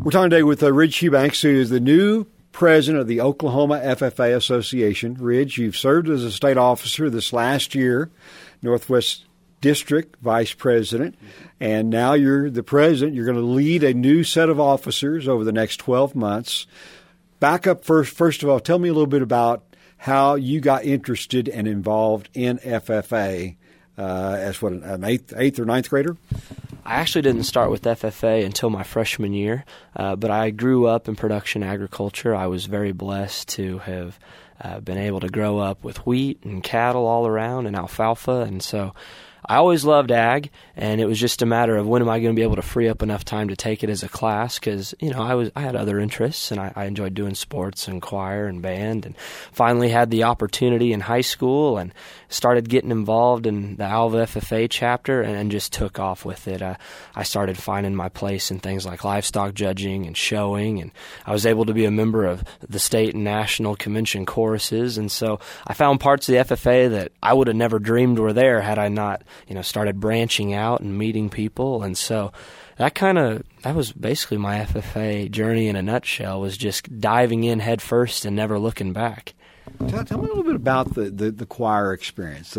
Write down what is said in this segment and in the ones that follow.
We're talking today with Ridge Eubanks, who is the new president of the Oklahoma FFA Association. Ridge, you've served as a state officer this last year, Northwest District Vice President, and now you're the president. You're going to lead a new set of officers over the next 12 months. Back up first of all, tell me a little bit about how you got interested and involved in FFA as an eighth or ninth grader? I actually didn't start with FFA until my freshman year, but I grew up in production agriculture. I was very blessed to have been able to grow up with wheat and cattle all around and alfalfa, and so I always loved ag, and it was just a matter of when am I going to be able to free up enough time to take it as a class, because I had other interests, and I enjoyed doing sports and choir and band, and finally had the opportunity in high school and started getting involved in the Alva FFA chapter and just took off with it. I started finding my place in things like livestock judging and showing, and I was able to be a member of the state and national convention choruses, and so I found parts of the FFA that I would have never dreamed were there had I not started branching out and meeting people. And so that was basically my FFA journey in a nutshell, was just diving in head first and never looking back. Tell me a little bit about the choir experience,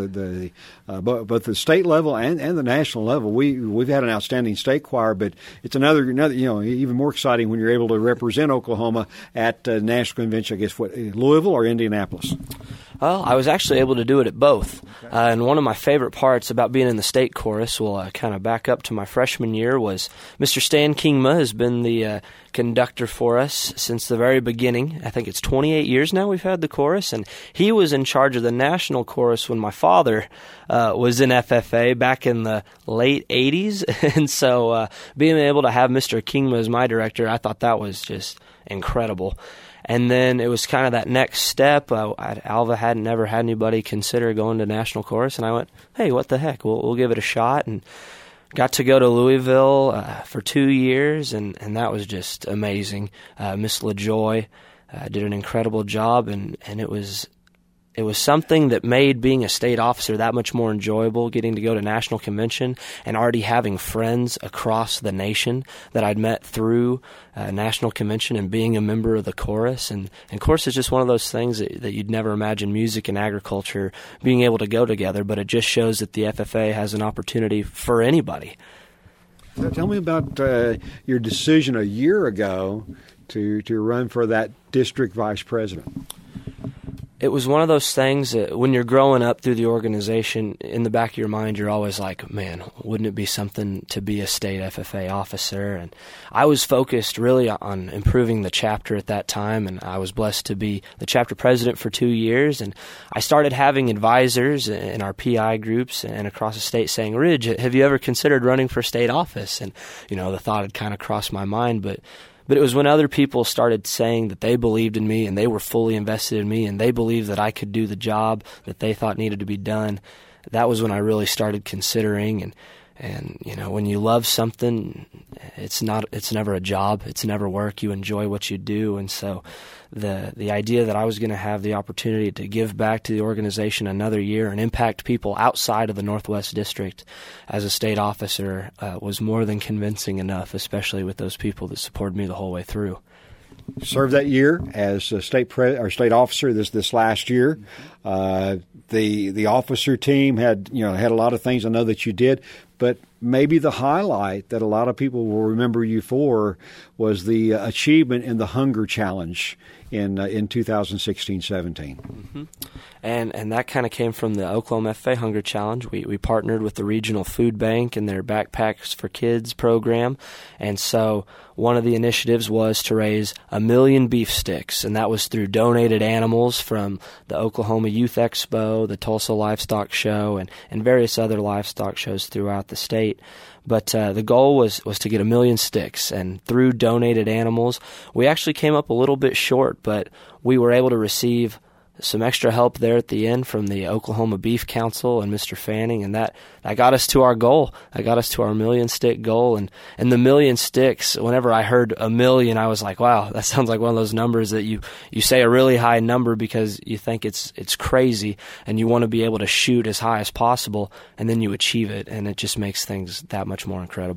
both the state level and the national level. We've had an outstanding state choir, but it's another even more exciting when you're able to represent Oklahoma at national convention. I guess Louisville or Indianapolis. Well, I was actually able to do it at both. Okay. And one of my favorite parts about being in the state chorus, kind of back up to my freshman year, was Mr. Stan Kingma has been the conductor for us since the very beginning. I think it's 28 years now we've had the chorus, and he was in charge of the national chorus when my father was in FFA back in the late 80s. And so being able to have Mr. Kingma as my director, I thought that was just incredible. And then it was kind of that next step. Alva hadn't never had anybody consider going to national chorus, and I went, hey, what the heck, we'll give it a shot, and got to go to Louisville for 2 years, and that was just amazing. Miss LaJoy did an incredible job, and it was something that made being a state officer that much more enjoyable, getting to go to national convention and already having friends across the nation that I'd met through national convention and being a member of the chorus. And chorus is just one of those things that you'd never imagine music and agriculture being able to go together, but it just shows that the FFA has an opportunity for anybody. So tell me about your decision a year ago to run for that district vice president. It was one of those things that when you're growing up through the organization, in the back of your mind, you're always like, man, wouldn't it be something to be a state FFA officer? And I was focused really on improving the chapter at that time, and I was blessed to be the chapter president for 2 years. And I started having advisors in our PI groups and across the state saying, Ridge, have you ever considered running for state office? And, the thought had kind of crossed my mind, but it was when other people started saying that they believed in me and they were fully invested in me and they believed that I could do the job that they thought needed to be done. That was when I really started considering. And when you love something, it's never a job. It's never work. You enjoy what you do. And so the idea that I was going to have the opportunity to give back to the organization another year and impact people outside of the Northwest District as a state officer was more than convincing enough, especially with those people that supported me the whole way through. Served that year as a state officer this last year. The officer team had a lot of things I know that you did, but maybe the highlight that a lot of people will remember you for was the achievement in the Hunger Challenge in 2016-17. Mm-hmm. And that kind of came from the Oklahoma FFA Hunger Challenge. We partnered with the Regional Food Bank and their Backpacks for Kids program, and so one of the initiatives was to raise 1 million beef sticks, and that was through donated animals from the Oklahoma Youth Expo, the Tulsa Livestock Show, and various other livestock shows throughout the state. But the goal was to get 1 million sticks, and through donated animals, we actually came up a little bit short, but we were able to receive some extra help there at the end from the Oklahoma Beef Council and Mr. Fanning, and that got us to our goal. That got us to our 1 million stick goal, and the 1 million sticks, whenever I heard 1 million, I was like, wow, that sounds like one of those numbers that you say a really high number because you think it's crazy, and you want to be able to shoot as high as possible, and then you achieve it, and it just makes things that much more incredible.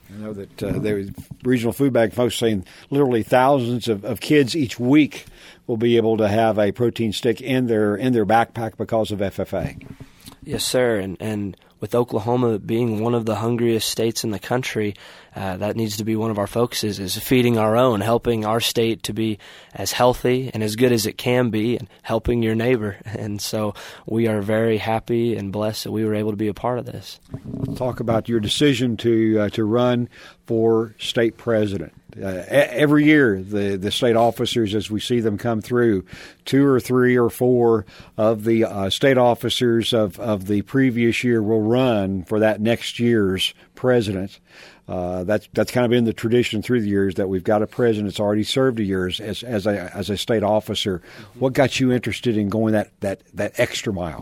I know that the regional food bank folks saying literally thousands of kids each week will be able to have a protein stick in their backpack because of FFA. Yes, sir. And with Oklahoma being one of the hungriest states in the country, that needs to be one of our focuses, is feeding our own, helping our state to be as healthy and as good as it can be, and helping your neighbor. And so we are very happy and blessed that we were able to be a part of this. Talk about your decision to run for state president. Every year, the state officers, as we see them come through, 2 or 3 or 4 of the state officers of the previous year will run for that next year's president. That's kind of been the tradition through the years, that we've got a president that's already served a year as a state officer. What got you interested in going that extra mile?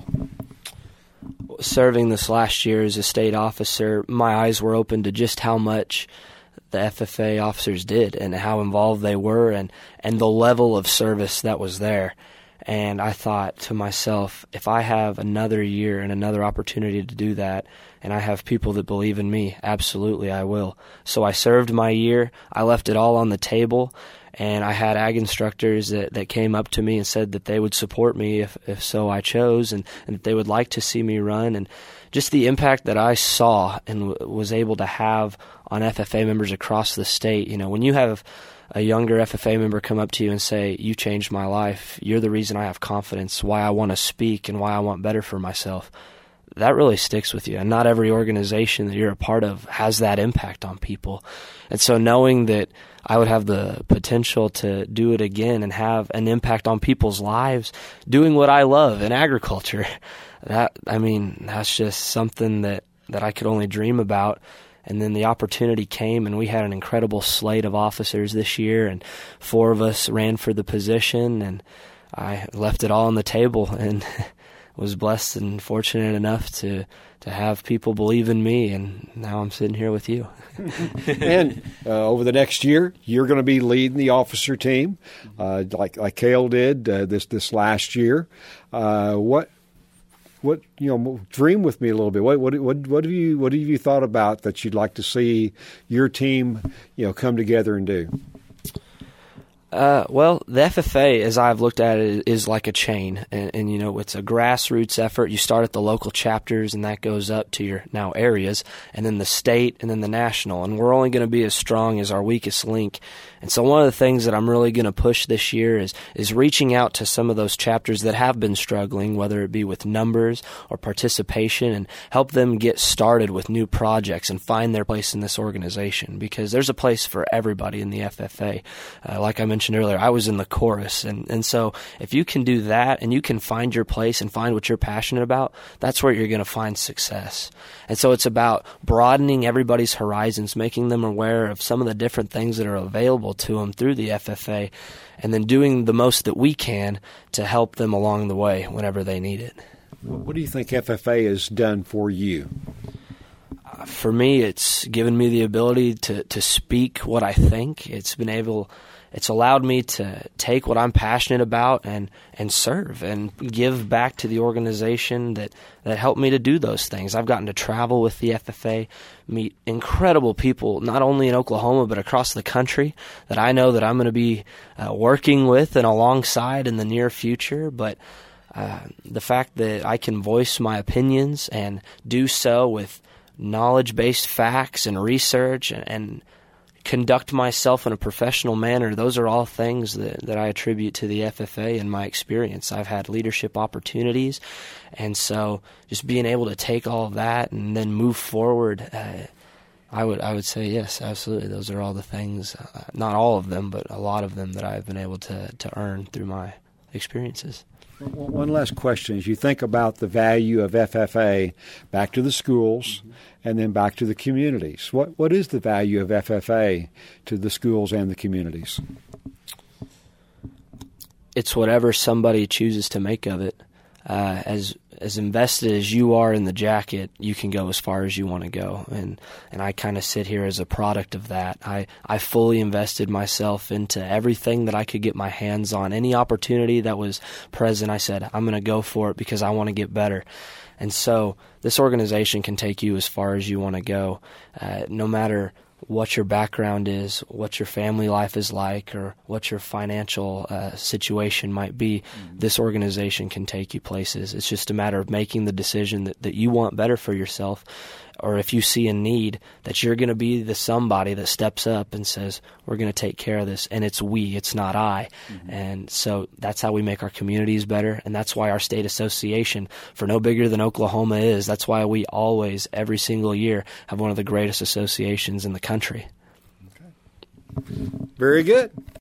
Serving this last year as a state officer, my eyes were open to just how much the FFA officers did and how involved they were, and the level of service that was there. And I thought to myself, if I have another year and another opportunity to do that, and I have people that believe in me, absolutely I will. So I served my year. I left it all on the table, and I had ag instructors that came up to me and said that they would support me if so I chose, and that they would like to see me run. And just the impact that I saw and was able to have on FFA members across the state. You know, when you have a younger FFA member come up to you and say, "You changed my life, you're the reason I have confidence, why I want to speak and why I want better for myself," that really sticks with you. And not every organization that you're a part of has that impact on people. And so knowing that I would have the potential to do it again and have an impact on people's lives doing what I love in agriculture, that's just something that I could only dream about. And then the opportunity came, and we had an incredible slate of officers this year, and 4 of us ran for the position, and I left it all on the table and was blessed and fortunate enough to have people believe in me, and now I'm sitting here with you. And over the next year, you're going to be leading the officer team, like Cale did this last year. What dream with me a little bit. What have you thought about that you'd like to see your team come together and do? Well, the FFA, as I've looked at it, is like a chain, and it's a grassroots effort. You start at the local chapters, and that goes up to your now areas, and then the state, and then the national. And we're only going to be as strong as our weakest link. And so one of the things that I'm really going to push this year is reaching out to some of those chapters that have been struggling, whether it be with numbers or participation, and help them get started with new projects and find their place in this organization, because there's a place for everybody in the FFA. Like I mentioned earlier, I was in the chorus, and so if you can do that and you can find your place and find what you're passionate about, that's where you're going to find success. And so it's about broadening everybody's horizons, making them aware of some of the different things that are available to them through the FFA, and then doing the most that we can to help them along the way whenever they need it. What do you think FFA has done for you? For me, it's given me the ability to speak what I think. It's allowed me to take what I'm passionate about and serve and give back to the organization that helped me to do those things. I've gotten to travel with the FFA, meet incredible people, not only in Oklahoma but across the country, that I know that I'm going to be working with and alongside in the near future. But the fact that I can voice my opinions and do so with knowledge-based facts and research and conduct myself in a professional manner, those are all things that I attribute to the FFA and my experience. I've had leadership opportunities, and so just being able to take all of that and then move forward, I would say yes, absolutely. Those are all the things, not all of them, but a lot of them that I've been able to earn through my experiences. One last question. As you think about the value of FFA back to the schools and then back to the communities, what is the value of FFA to the schools and the communities? It's whatever somebody chooses to make of it. As invested as you are in the jacket, you can go as far as you want to go. And I kind of sit here as a product of that. I fully invested myself into everything that I could get my hands on. Any opportunity that was present, I said, I'm going to go for it because I want to get better. And so this organization can take you as far as you want to go, no matter what your background is, what your family life is like, or what your financial situation might be, this organization can take you places. It's just a matter of making the decision that you want better for yourself, or if you see a need, that you're going to be the somebody that steps up and says, we're going to take care of this, and it's we, it's not I. And so that's how we make our communities better, and that's why our state association, for no bigger than Oklahoma is, that's why we always, every single year, have one of the greatest associations in the country. Very good.